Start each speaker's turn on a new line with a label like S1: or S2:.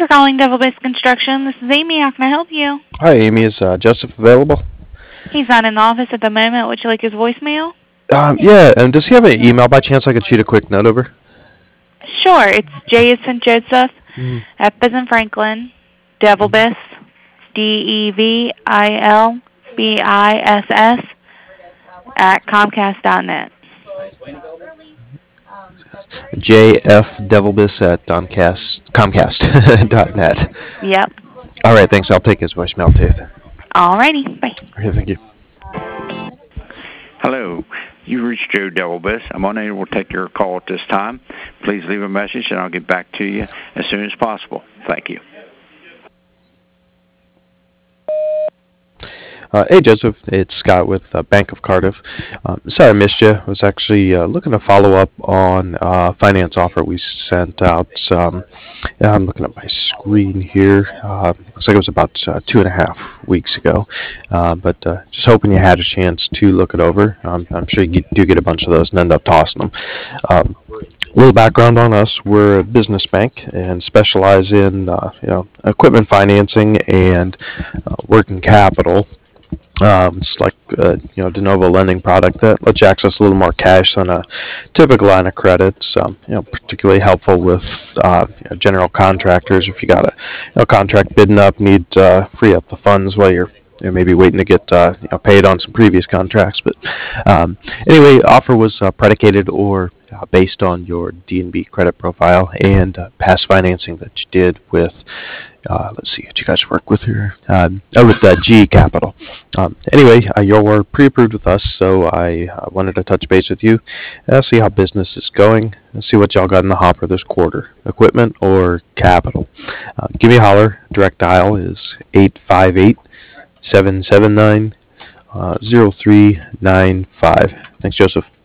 S1: calling Devil Base Construction. This is Amy. How can I help you?
S2: Hi, Amy. Is Joseph available?
S1: He's not in the office at the moment. Would you like his voicemail?
S2: Yeah, and does he have an email by chance I could shoot a quick note over?
S1: Sure. It's J as in Joseph,
S2: Mm.
S1: F as in Franklin, Devilbiss, DEVILBISS, at Comcast.net.
S2: JFDevilbiss at Comcast.net.
S1: Yep.
S2: All right, thanks. I'll take his voicemail too.
S1: Alrighty. Bye.
S2: Okay, thank you.
S3: Hello, you've reached Joe Devilbiss. I'm unable to take your call at this time. Please leave a message and I'll get back to you as soon as possible. Thank you.
S2: Hey, Joseph. It's Scott with Bank of Cardiff. Sorry I missed you. I was actually looking to follow up on a finance offer we sent out. I'm looking at my screen here. Looks like it was about 2.5 weeks ago. But just hoping you had a chance to look it over. I'm sure you do get a bunch of those and end up tossing them. A little background on us: we're a business bank and specialize in equipment financing and working capital. It's like de novo lending product that lets you access a little more cash than a typical line of credit. So, particularly helpful with general contractors. If you got a contract bidding up, need free up the funds while you're maybe waiting to get paid on some previous contracts. But anyway, offer was predicated or based on your D&B credit profile and past financing that you did with. Let's see what you guys work with here. With GE Capital. Anyway, you're pre-approved with us, so I wanted to touch base with you, see how business is going, and see what y'all got in the hopper this quarter, equipment or capital. Give me a holler. Direct dial is 858-779-0395. Thanks, Joseph.